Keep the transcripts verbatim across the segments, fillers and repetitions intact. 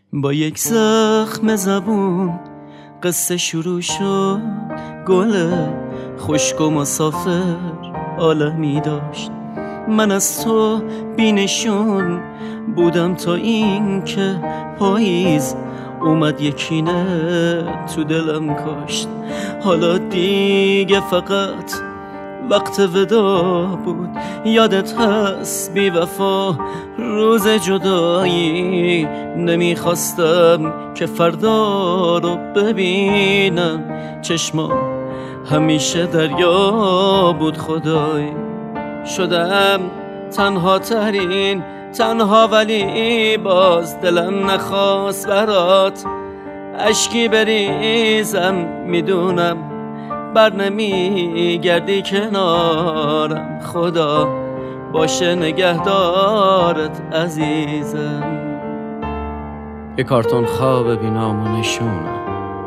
با یک زخم زبون قصه شروع شد. گل خشک و مسافر عالمی داشت. من از تو بینشون بودم تا این که پاییز اومد یکینه تو دلم کاشت. حالا دیگه فقط وقت ودا بود. یادت هست بی وفا روز جدایی نمیخواستم که فردا رو ببینم. چشمام همیشه دریا بود خدای. شدم تنها ترین تنها ولی باز دلم نخواست برات اشکی بریزم. میدونم بر نمی گردی کنارم. خدا باشه نگهدارت عزیزم. یه کارتون خواب بینام نشونم.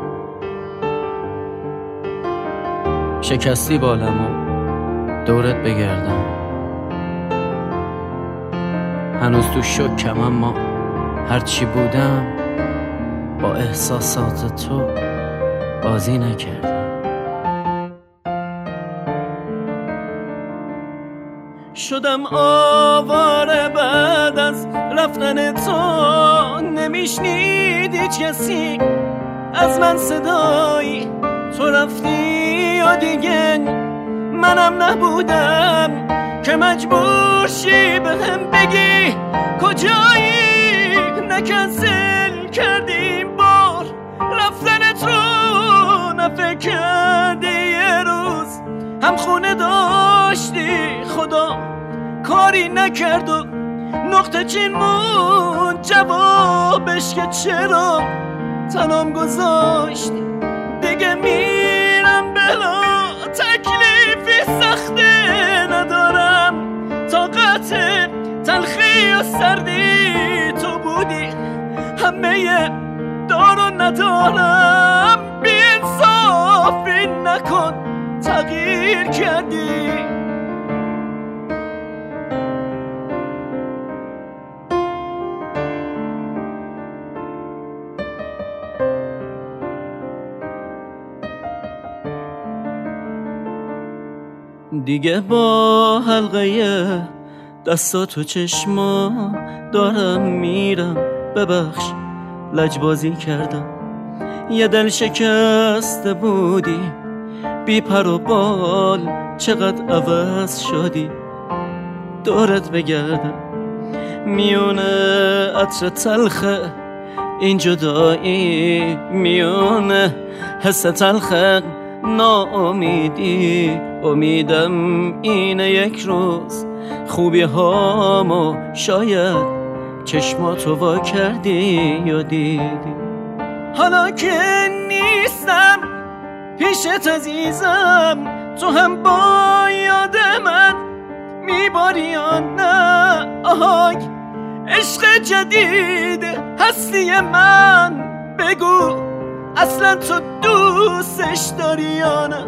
شکستی بالمو دورت بگردم. هنوز تو شکم اما هرچی بودم با احساسات تو بازی نکردم. شدم آواره بعد از رفتن تو. نمیشنید هیچ کسی از من صدایی. تو رفتی و دیگه منم نبودم که مجبور شی بهم بگی کجایی. نکنسل کردیم بار رفتنت رو. نفکر کردی یه روز هم خونه داشتی. خدا کاری نکرد و نقطه چین مون جوابش که چرا تنام گذاشتی. دیگه میرم بلا تکلیفی سخته ندارم. طاقت تلخی و سردی تو بودی. همه دارو ندارم. بی انصافی نکن تغییر کردی. دیگه با حلقه دستات و چشما دارم میرم. ببخش لجبازی کردم. یه دل شکسته بودی بی پر و بال. چقدر عوض شدی دورت بگردم. میونه عطر تلخه این جدایی. میونه حس تلخه ناامیدی. امیدم اینه یک روز خوبی هامو شاید چشماتو وا کردی یا دیدی. حالا که نیستم پیشت عزیزم تو هم با یاد من میباری یا نه؟ آهای عشق جدید هستی من بگو اصلا تو دوستش داری یا نه؟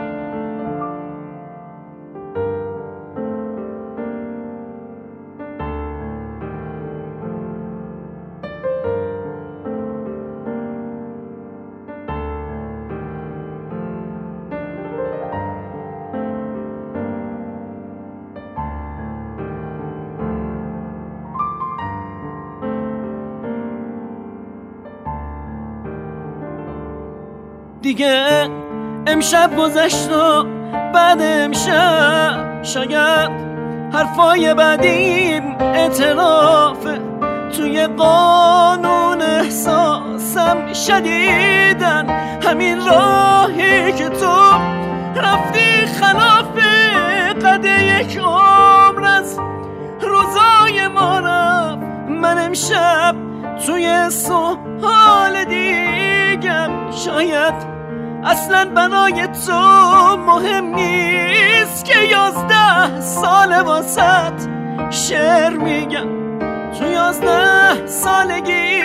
دیگه امشب گذشت و بعد امشب شاید حرفای بعدیم اعترافه. توی قانون احساسم شدیدن همین راهی که تو رفتی خلاف قد یک عمر از روزای ما رفت. من امشب توی سوال دیگم شاید اصلا بنای تو مهم نیست که یازده سال واسط شعر میگم. تو یازده سالگی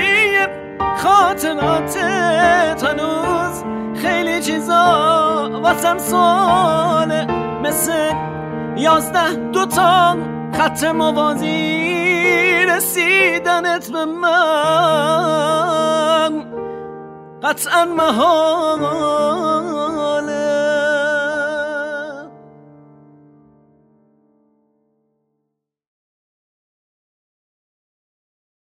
خاطراتت هنوز خیلی چیزا واسم سواله. مثل یازده دوتا خط موازی رسیدنت به من قطعا محال